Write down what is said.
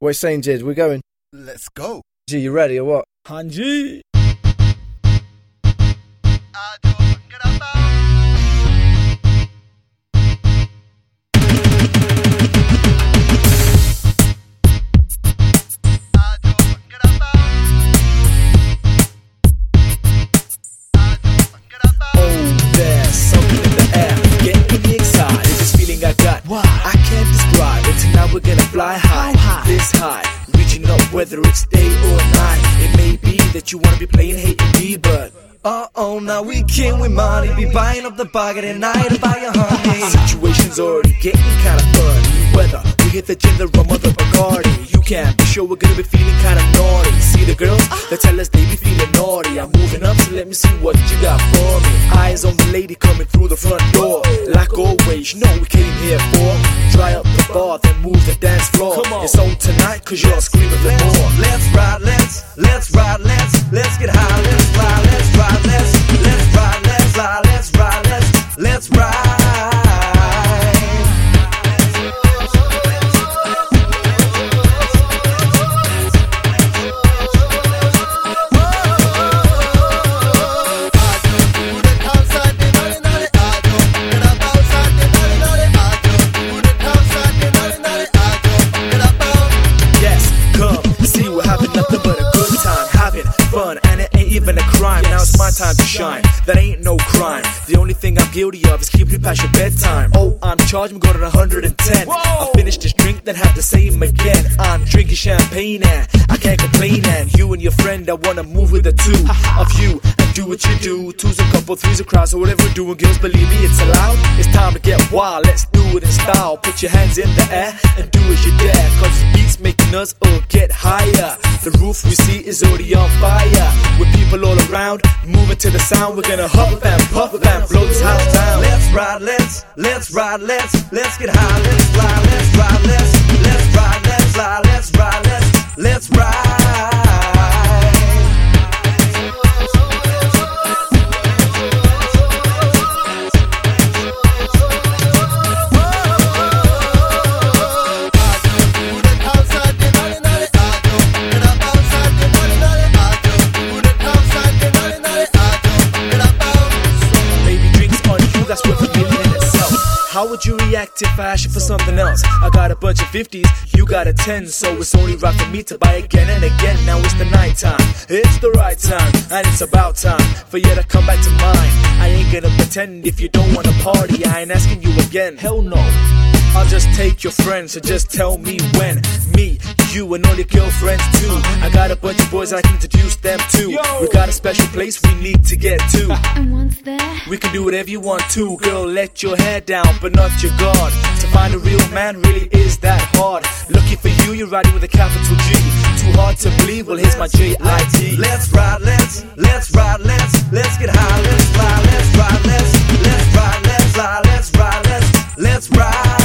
What are you saying, Jid? We're going. Let's go. G, you ready or what? Hanji. We're gonna fly high, this high, reaching up whether it's day or night. It may be that you wanna be playing hate and me, but uh-oh, now we came with money, be buying up the bargain and night to buy a honey. Situation's already getting kinda funny, whether we hit the gin, the rum or the Bacardi. You can't be sure we're gonna be feeling kinda naughty. See the girls that tell us they be feeling naughty. I'm moving up, so let me see what you got for me. Eyes on the lady coming through the front door. Like always, you know we came here for. Dry up the bar, then move the dance floor. It's on tonight, cause you're screaming for more. Let's ride, let's ride, let's get high, let's fly, let's ride, let's ride, let's fly, let's ride, let's ride. Even a crime, now it's my time to shine. That ain't no crime. The only thing I'm guilty of is keeping you past your bedtime. Oh, I'm charged, I'm going to 110. I finished this drink, then have to say him again. I'm drinking champagne and I can't complain. And you and your friend, I wanna move with the two of you and do what you do. Two's a couple, three's a crowd, so whatever we're doing, girls, believe me, it's allowed. It's time to get wild, let's do it in style. Put your hands in the air and do as you dare, cause the beat's making us all get higher. The roof we see is already on fire. With people all around, moving to the sound. We're gonna huff and puff and blow this house down. Let's ride, let's ride, let's get high, let's fly, let's ride, let's ride, let's fly, let's ride, let's ride. How would you react if I asked you for something else? I got a bunch of 50s, you got a 10, so it's only right for me to buy again and again. Now it's the night time, it's the right time, and it's about time for you to come back to mine. I ain't gonna pretend if you don't wanna party, I ain't asking you again, hell no. I'll just take your friends, so just tell me when. Me, you, and all your girlfriends too. I got a bunch of boys I can introduce them to. We got a special place we need to get to. And once there, we can do whatever you want to. Girl, let your hair down, but not your guard. To find a real man really is that hard. Lucky for you, you're riding with a capital G. Too hard to believe, well here's my J.I.D. Let's ride, let's ride, let's get high, let's fly, let's ride, let's ride, let's fly, let's ride, let's ride.